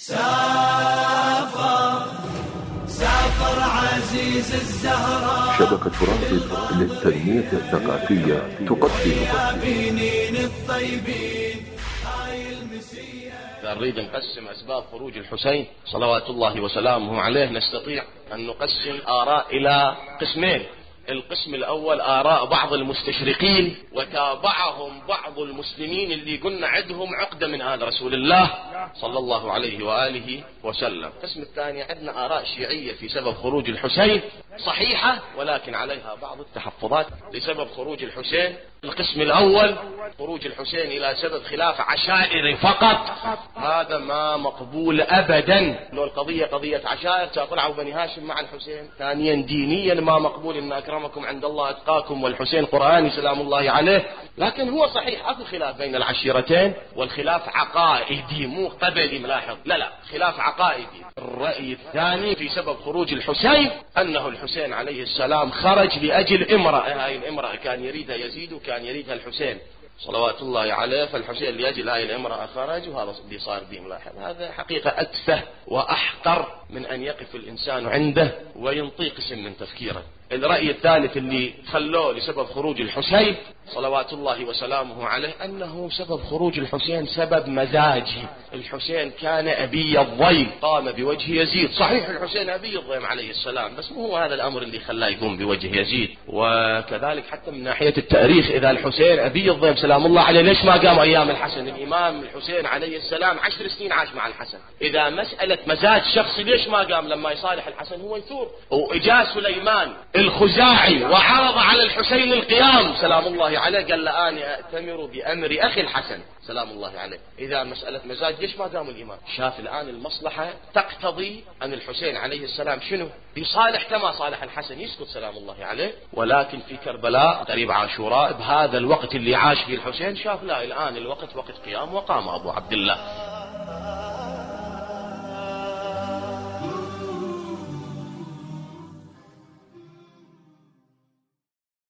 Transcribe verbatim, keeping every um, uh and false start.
سافر سافر عزيز الزهراء. شبكة رافد للتنمية الثقافية تقدم إذا نريد نقسم أسباب خروج الحسين صلوات الله وسلامه عليه نستطيع أن نقسم آراء إلى قسمين. القسم الأول آراء بعض المستشرقين وتابعهم بعض المسلمين اللي قلنا عندهم عقدة من آل رسول الله صلى الله عليه وآله وسلم. القسم الثاني عندنا آراء شيعية في سبب خروج الحسين صحيحة ولكن عليها بعض التحفظات لسبب خروج الحسين. القسم الأول خروج الحسين إلى سبب خلاف عشائري فقط، هذا ما مقبول أبدا. لو القضية قضية عشائر تطلعوا بني هاشم مع الحسين. ثانيا دينيا ما مقبول إن أكرمكم عند الله أتقاكم، والحسين قرآني سلام الله عليه. لكن هو صحيح أكو خلاف بين العشيرتين، والخلاف عقائدي مو قبلي ملاحظ، لا لا خلاف عقائدي. الرأي الثاني في سبب خروج الحسين أنه الحسين عليه السلام خرج لأجل امرأة، هاي الامرأة كان يريدها يزيد وكان يريدها الحسين صلوات الله عليه، فالحسين لأجل هاي الامرأة خرج، وهذا اللي صار دي ملاحظ. هذا حقيقة أتفه وأحقر من أن يقف الإنسان عنده وينطي قسم من تفكيره. الرأي الثالث اللي خلوه لسبب خروج الحسين صلوات الله وسلامه عليه أنه سبب خروج الحسين سبب مزاجي. الحسين كان أبي الضيم قام بوجه يزيد، صحيح الحسين أبي الضيم عليه السلام، بس مو هو هذا الأمر اللي خلاه يقوم بوجه يزيد. وكذلك حتى من ناحية التاريخ إذا الحسين أبي الضيم سلام الله عليه ليش ما قام أيام الحسن؟ الإمام الحسين عليه السلام عشر سنين عاش مع الحسن. إذا مسألة مزاج شخصي ليش ما قام لما يصالح الحسن هو يثور؟ وإجا سليمان الخزاعي وعرض على الحسين القيام سلام الله عليه، قال له أنا أأتمر بأمر أخي الحسن سلام الله عليه. إذا مسألة مزاج ليش ما قام الإمام؟ شاف الآن المصلحة تقتضي أن الحسين عليه السلام شنو؟ يصالح كما صالح الحسن، يسكت سلام الله عليه. ولكن في كربلاء قريب عاشوراء بهذا الوقت اللي عاش فيه الحسين شاف لا الآن الوقت وقت قيام، وقام أبو عبد الله.